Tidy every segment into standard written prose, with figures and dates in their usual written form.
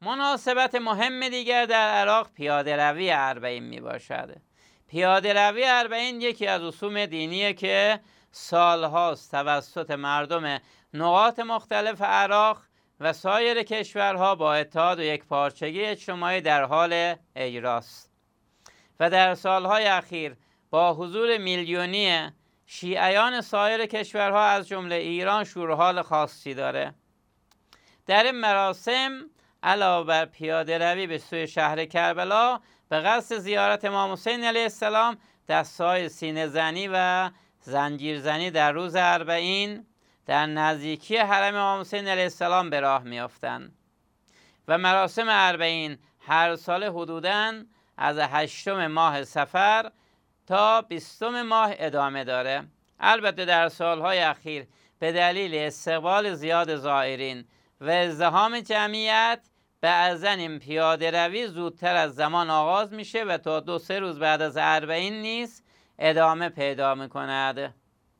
مناسبت مهم دیگر در عراق پیاده روی اربعین می باشد. پیاده روی اربعین یکی از رسوم دینیه که سالهاست توسط مردم نقاط مختلف عراق و سایر کشورها با اتحاد و یکپارچگی اجتماعی در حال اجراست و در سالهای اخیر با حضور میلیونی شیعیان سایر کشورها از جمله ایران شور و حال خاصی داره. در این مراسم علاوه بر پیاده روی به سوی شهر کربلا به قصد زیارت امام حسین علیه السلام، دسته‌های سینه زنی و زنجیر زنی در روز اربعین در نزدیکی حرم امام حسین علیه السلام به راه میافتند و مراسم اربعین هر سال حدوداً از 8 ماه صفر تا 20 ماه ادامه داره. البته در سالهای اخیر به دلیل استقبال زیاد زائرین و ازدحام جمعیت بعضاً این پیاده روی زودتر از زمان آغاز میشه و تا 2-3 روز بعد از اربعین نیز ادامه پیدا میکند.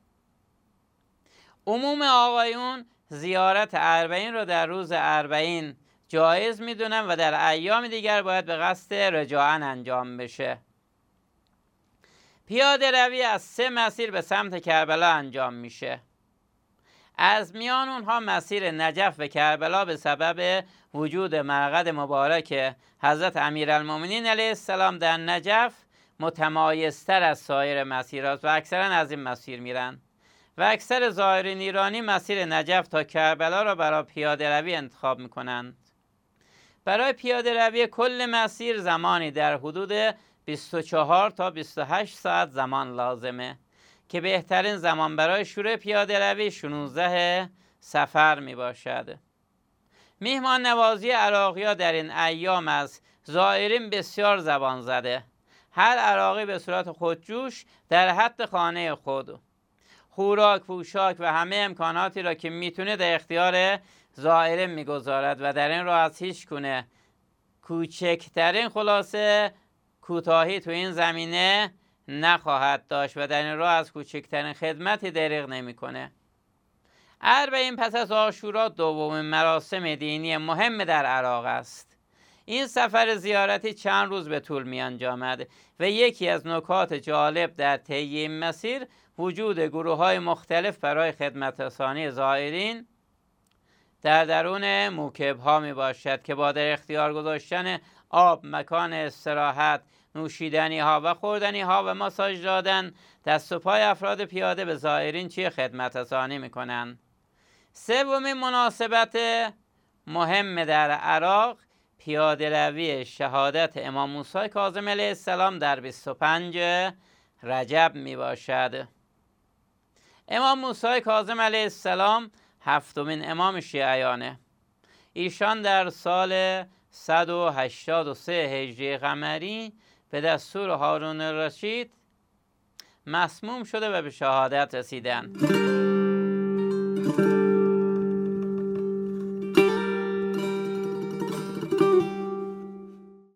عموم آقایون زیارت اربعین رو در روز اربعین جایز میدونن و در ایام دیگر باید به قصد رجاعاً انجام بشه. پیاده روی از 3 مسیر به سمت کربلا انجام میشه. از میان اونها مسیر نجف و کربلا به سبب وجود مرقد مبارک حضرت امیرالمومنین علیه السلام در نجف متمایزتر از سایر مسیرات و اکثرا از این مسیر میرن و اکثر زائرین ایرانی مسیر نجف تا کربلا را برای پیاده روی انتخاب میکنند. برای پیاده روی کل مسیر زمانی در حدود 24 تا 28 ساعت زمان لازمه که بهترین زمان برای شروع پیاده روی 16 صفر می باشد. میهمان نوازی عراقی‌ها در این ایام از زائرین بسیار زبان زده. هر عراقی به صورت خودجوش در حد خانه خود خوراک، پوشاک و همه امکاناتی را که میتونه در اختیار زائرین میگذارد و در این راه از هیچ گونه کوچکترین خلاصه کوتاهی تو این زمینه نخواهد داشت و در این راه از کوچکترین خدمتی دریغ نمیکنه. اربعین پس از عاشورا دومین مراسم دینی مهم در عراق است. این سفر زیارتی چند روز به طول می انجامد و یکی از نکات جالب در طی این مسیر وجود گروه‌های مختلف برای خدمت رسانی زائرین در درون موکب‌ها می باشد که با در اختیار گذاشتن آب، مکان استراحت، نوشیدنی ها و خوردنی ها و ماساژ دادن دست و پای افراد پیاده به زائرین چی خدمت رسانی میکنن. سومین مناسبت مهم در عراق پیاده روی شهادت امام موسی کاظم علیه السلام در 25 رجب می باشد. امام موسی کاظم علیه السلام 7مین امام شیعیانه. ایشان در سال 183 هجری قمری به دستور هارون الرشید مسموم شده و به شهادت رسیدند.